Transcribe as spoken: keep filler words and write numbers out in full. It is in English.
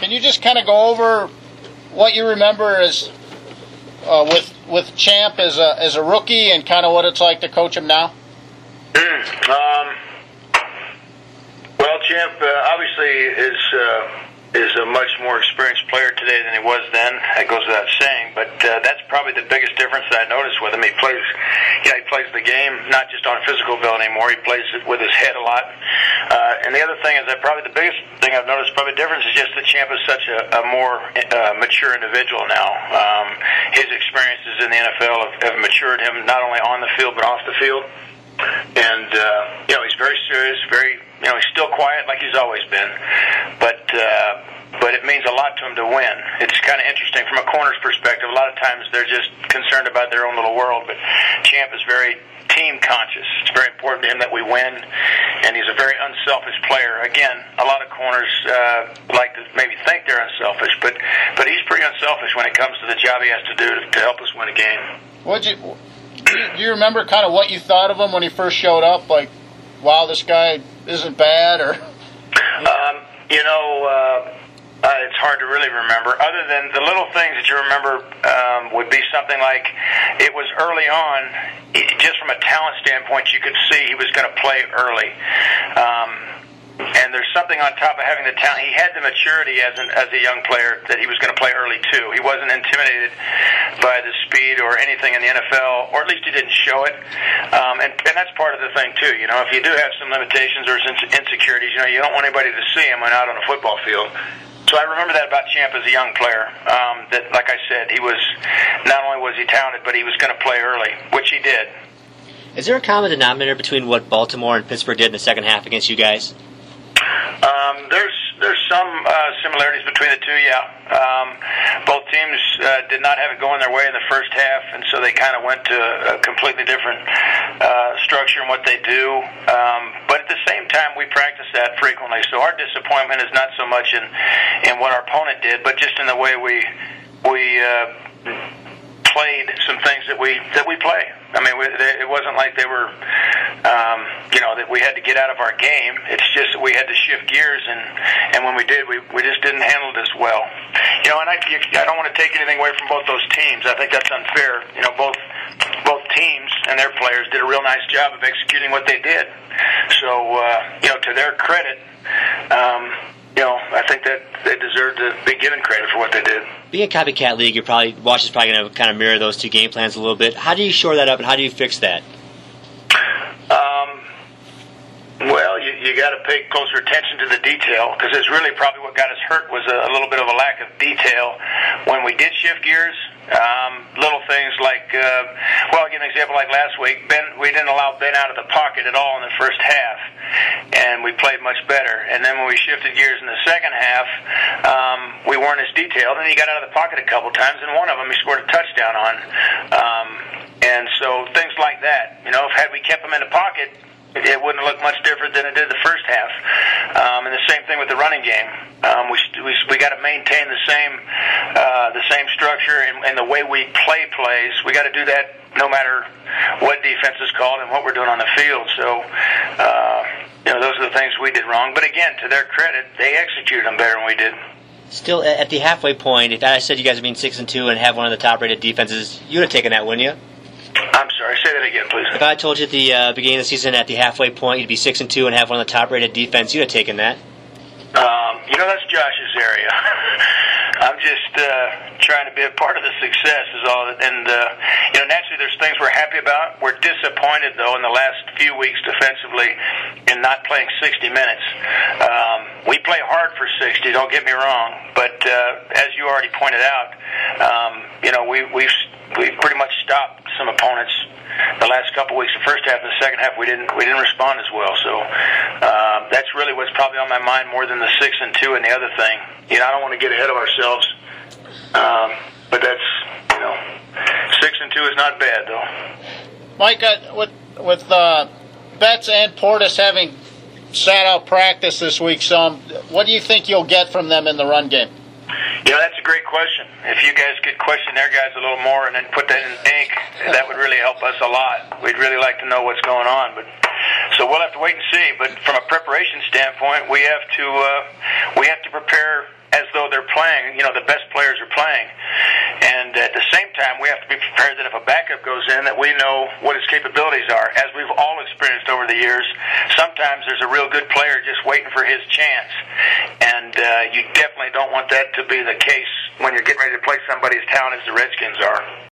Can you just kind of go over what you remember as uh, with with Champ as a as a rookie and kind of what it's like to coach him now? Mm, um, well, Champ uh, obviously is. Uh, is a much more experienced player today than he was then. That goes without saying, but uh, that's probably the biggest difference that I noticed with him. He plays, you know, he plays the game not just on physical ability anymore. He plays it with his head a lot. Uh, and the other thing is that probably the biggest thing I've noticed, probably the difference is just that Champ is such a, a more uh, mature individual now. Um, his experiences in the N F L have, have matured him not only on the field but off the field. And uh, you know, he's very serious, very. You know, he's still quiet like he's always been, but uh, but it means a lot to him to win. It's kind of interesting from a corner's perspective. A lot of times they're just concerned about their own little world, but Champ is very team conscious. It's very important to him that we win, and he's a very unselfish player. Again, a lot of corners uh, like to maybe think they're unselfish, but but he's pretty unselfish when it comes to the job he has to do to, to help us win a game. What'd you do? You, do you remember kind of what you thought of him when he first showed up? Like, wow, this guy isn't bad, or? Um, you know, uh, uh, it's hard to really remember. Other than the little things that you remember um, would be something like it was early on, it, just from a talent standpoint, you could see he was going to play early. Um, and there's something on top of having the talent. He had the maturity as an, as a young player that he was going to play early too. He wasn't intimidated by the speed or anything in the N F L, or at least he didn't show it. Um, and, and that's part of the thing too. You know, if you do have some limitations or some insecurities, you know, you don't want anybody to see him when out on a football field. So I remember that about Champ as a young player. Um, that, like I said, he was not only was he talented, but he was going to play early, which he did. Is there a common denominator between what Baltimore and Pittsburgh did in the second half against you guys? Um, there's there's some uh, similarities between the two, yeah. Um, both teams uh, did not have it going their way in the first half, and so they kind of went to a completely different uh, structure in what they do. Um, but at the same time, we practice that frequently. So our disappointment is not so much in, in what our opponent did, but just in the way we we uh, played some things that we that we play. I mean, we, it wasn't like they were, um, you know, that we had to get out of our game. It's just that we had to shift gears, and, and when we did, we, we just didn't handle this well. You know, and I, I don't want to take anything away from both those teams. I think that's unfair. You know, both both teams and their players did a real nice job of executing what they did. So, uh, you know, to their credit, um, you know, I think that they deserve to be given credit for what they did. Being a copycat league, you're probably Washington's probably going to kind of mirror those two game plans a little bit. How do you shore that up, and how do you fix that? Um, well, you, you got to pay closer attention to the detail, because it's really probably what got us hurt was a, a little bit of a lack of detail when we did shift gears. Um, little things like, uh, well, I'll give an example like last week. Ben, we didn't allow Ben out of the pocket at all in the first half, and we played much better. And then when we shifted gears in the second half, um, we weren't as detailed, and he got out of the pocket a couple times, and one of them he scored a touchdown on. Um, and so things like that. You know, if had we kept him in the pocket, it wouldn't look much different than it did the first half. Um, and the same thing with the running game. Um, we we, we got to maintain the same uh, the same structure and, and the way we play plays. We got to do that no matter what defense is called and what we're doing on the field. So, uh, you know, those are the things we did wrong. But again, to their credit, they executed them better than we did. Still, at the halfway point, if I said you guys are being six and two and have one of the top-rated defenses, you would have taken that, wouldn't you? I'm sorry, say that again, please. If I told you at the uh, beginning of the season, at the halfway point, you'd be six and two and have one of the top-rated defense, you'd have taken that. Um, you know, that's Josh's area. I'm just uh, trying to be a part of the success is all. And, uh, you know, naturally there's things we're happy about. We're disappointed, though, in the last few weeks defensively in not playing sixty minutes. Um, we play hard for sixty, don't get me wrong. But uh, as you already pointed out, um, you know, we, we've, we've pretty much stopped some opponents the last couple weeks. The first half and the second half, we didn't we didn't respond as well. So uh, that's really what's probably on my mind more than the six and two and the other thing. You know, I don't want to get ahead of ourselves, um, but that's you know, six and two is not bad though. Mike, uh, with with uh, Betts and Portis having sat out practice this week, some what do you think you'll get from them in the run game? You know, that's a great question. If you guys could question their guys a little more and then put that in ink, that would really help us a lot. We'd really like to know what's going on. But so we'll have to wait and see. But from a preparation standpoint, we have to uh, we have to prepare as though they're playing, you know, the best players are playing. And at the same time, we have to be prepared that if a backup goes in, that we know what his capabilities are. As we've all experienced over the years, sometimes there's a real good player just waiting for his chance. And uh, you definitely don't want that to be the case when you're getting ready to play somebody as talented as the Redskins are.